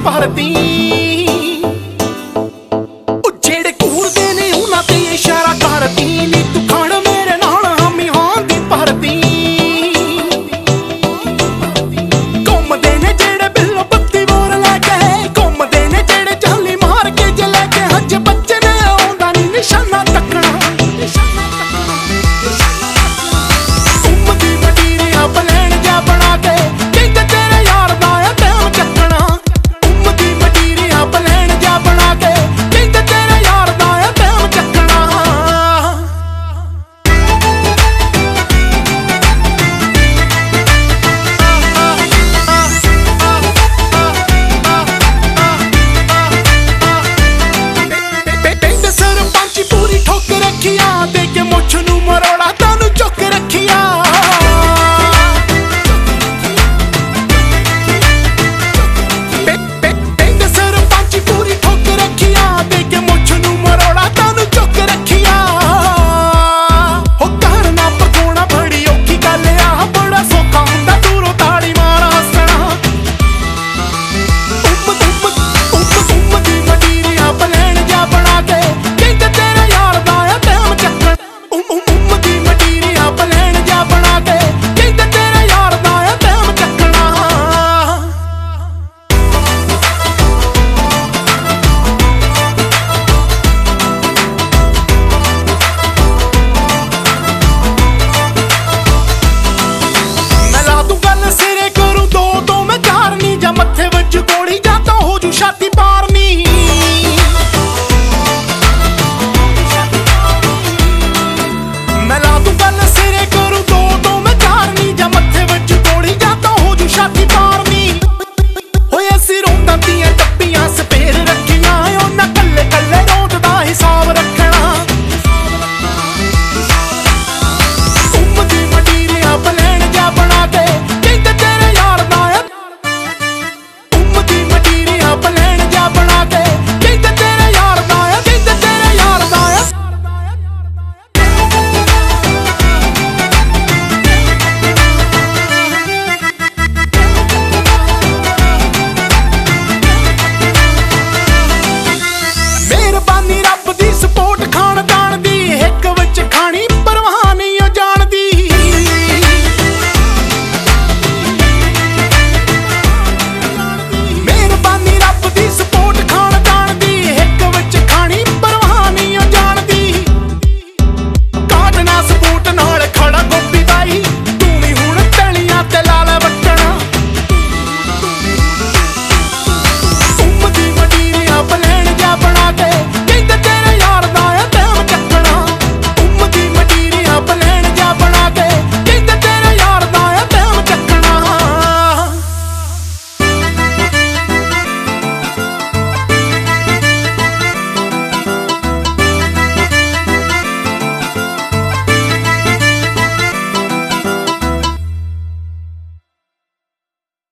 ਭਰਦੀ ਜਿਹੜੇ ਘੂਰਦੇ ਨੇ ਉਹਨਾਂ ਤੇ ਇਸ਼ਾਰਾ ਕਰਦੀ ਨੀ ਤੂੰ ਖਾਣ ਮੇਰੇ ਨਾਲ ਹਾਮੀ ਹਾਂ ਦੀ ਭਰਦੀ ਘੁੰਮਦੇ ਨੇ ਜਿਹੜੇ ਬਿੱਲੋ ਬੱਤੀ ਬੋਰ ਲੈ ਕੇ ਘੁੰਮਦੇ ਨੇ ਜਿਹੜੇ ਚਾਲੀ ਮਾਰ ਕੇ ਜੇ ਲੈ ਕੇ ਹੱਜ ਬੱਚੇ ਨੇ ਆਉਂਦਾ ਨੀ ਨਿਸ਼ਾਨਾ ਤੱਕਣਾ ਪਲੈਣ ਜਾ ਬਣਾ ਕੇ ਕਹਿੰਦੇ ਤੇਰੇ ਯਾਰ ਦਾ ਆ ਟਾਈਮ ਚੱਕਣਾ ਦੀ ਮਟੀਰੀਆਂ ਪਲੈਣ ਜਾ ਬਣਾ ਕੇ ਕਹਿੰਦੇ ਤੇਰੇ ਯਾਰ ਦਾ ਆ ਟਾਈਮ ਚੱਕਣਾ ਕਹਿੰਦੇ ਸਰਪੰਚੀ ਪੂਰੀ ਠੋਕ ਰੱਖਿਆ ਦੇ ਕੇ ਮੁੱਛ ਨੂੰ ਮਰੋੜਾ ਤੈਨੂੰ ਚੁੱਕ ਰੱਖਿਆ ਮੱਥੇ ਵਿੱਚ ਗੋਲੀ ਜਾਂ ਤਾਂ ਹੋ ਜੂ ਛਾਤੀ ਪਾਰਨੀ ਮੈਂ ਲਾ ਦੂੰ ਗੱਲ ਸਿਰੇ ਕਰੂ ਦੋ ਮੈਂ ਚਾਰਨੀ ਜਾਂ ਮੱਥੇ ਵਿੱਚ ਗੋਲੀ ਜਾਂ ਤਾਂ ਹੋ ਜੂ ਛਾਤੀ ਪਾਰਨੀ ਹੋਏ ਅਸੀਂ ਰੋਂਦਾਂ ਦੀਆਂ ਟੱਪੀਆਂ ਸਪੇਰ ਰੱਖੀਆਂ ਉਹਨਾਂ ਕੱਲੇ ਕੱਲੇ ਰੋਜ਼ ਦਾ ਹਿਸਾਬ ਰੱਖਣਾ ਦੀ ਮਟੀਰੀਆਂ ਪਲੈਣ ਜਾ ਬਣਾ ਕੇ ਕਹਿੰਦੇ ਤੇਰੇ ਯਾਰ ਦਾ ਪਲੈਣ ਜਾ ਬਣਾ ਕੇ ਕਹਿੰਦੇ ਤੇਰੇ ਯਾਰ ਦਾ ਆ ਕਹਿੰਦੇ ਤੇਰੇ ਯਾਰ ਦਾ ਆ ਮਿਹਰਬਾਨੀ ਰੱਬ ਦੀ ਸਪੋਰਟ ਖਾਨਦਾਨ ਦੀ ਹਿੱਕ ਵਿੱਚ ਖਾਣੀ ਪਰਵਾਹ ਨਹੀਂ ਉਹ ਜਾਣਦੀ ਮਿਹਰਬਾਨੀ ਰੱਬ ਦੀ ਸਪੋਰਟ ਖਾਨਦਾਨ ਦੀ ਹਿੱਕ ਵਿੱਚ ਖਾਣੀ ਪਰਵਾਹ ਨਹੀਂ ਉਹ ਜਾਣਦੀ ਕਾਟਣਾ ਸਪੋਰਟ ਨਾਲ ਖੜਾ ਗੋਪੀ ਬਾਈ